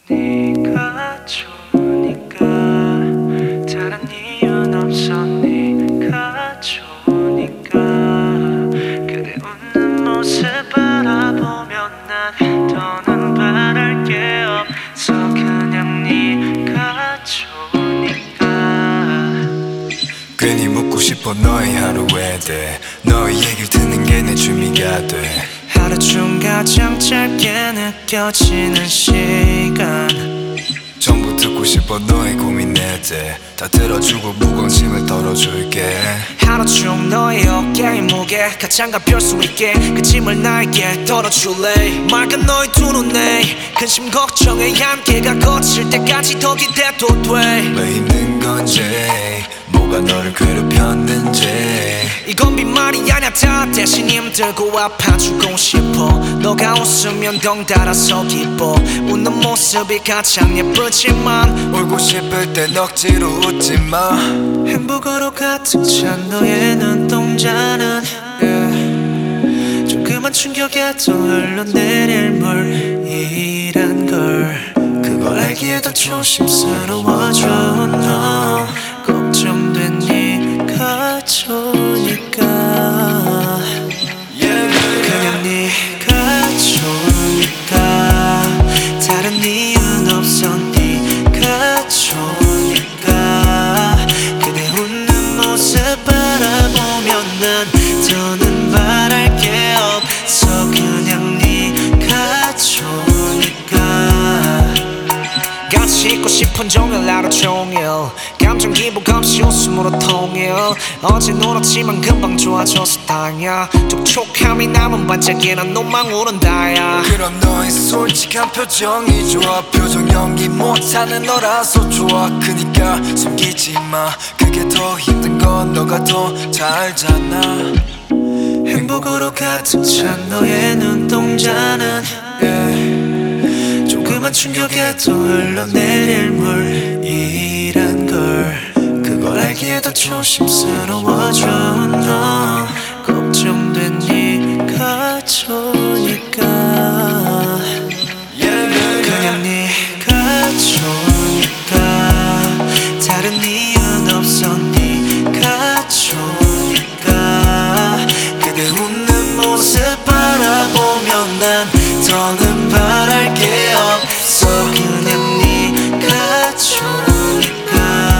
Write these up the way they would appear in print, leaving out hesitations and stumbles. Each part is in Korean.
네가 좋으니까 다른 이유는 없어. 네가 좋으니까 그대 웃는 모습 바라보면 난 더는 바랄 게 없어. 그냥 네가 좋으니까. 괜히 묻고 싶어 너의 하루에 대해. 너의 얘기를 듣는 게 내 취미가 돼. 하루 중 가장 짧게 느껴지는 시간. 전부 듣고 싶어 너의 고민에 대해. 다 들어주고 무관심을 덜어줄게. 하루 중 너의 어깨의 무게 가장 가벼울 수 있게 그 짐을 나에게 덜어줄래. 맑은 너의 두 눈에 근심 걱정의 안개가 거칠 때까지 더 기대도 돼. 왜 힘든 건지 뭐가 너를 괴롭혔는지. 이건 빈말이 아냐 다 대신 힘들고 아파주고 싶어. 너가 웃으면 덩달아서 기뻐. 웃는 모습이 가장 예쁘지만 울고 싶을 땐 억지로 웃지 마. 행복으로 가득 찬 너의 눈동자는 조그만 충격에도 흘러내릴 물이란 걸. 그걸 알기에도 조심스러워져. 너 걱정된 네가 좋으니까. 그냥 네가 좋으니까 다른 이유는 없어. 네가 좋으니까 그대 웃는 모습 바라보면 난 더는 바랄 게 없어. 그냥 네가 좋으니까. 같이 있고 싶은 종일 하루 종일 감정 기복 없이 웃음으로 통일. 어제 울었지만 금방 좋아져서 다행이야. 촉촉함이 남은 반짝이는 눈망 오른다야. 그럼 너의 솔직한 표정이 좋아. 표정 연기 못하는 너라서 좋아. 그니까 숨기지 마. 그게 더 힘든 건 너가 더 잘 알잖아. 행복으로 가득 찬 너의 눈동자는 조그만 충격에도 흘러내릴 물이란 걸. 그걸 알기에도 조심스러워져. 너 걱정된 네가 좋으니까. 그냥 네가 좋으니까 다른 이유는 없어. 네가 좋으니까 그대 웃는 모습 바라보면 난 더는 바랄 게 없어. 그냥 네가 좋으니까.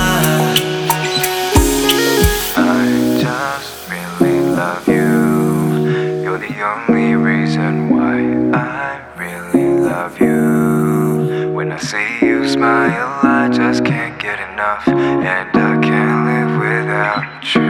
I just really love you. You're the only reason why I really love you. When I see you smile, I just can't get enough, and I can't live without you.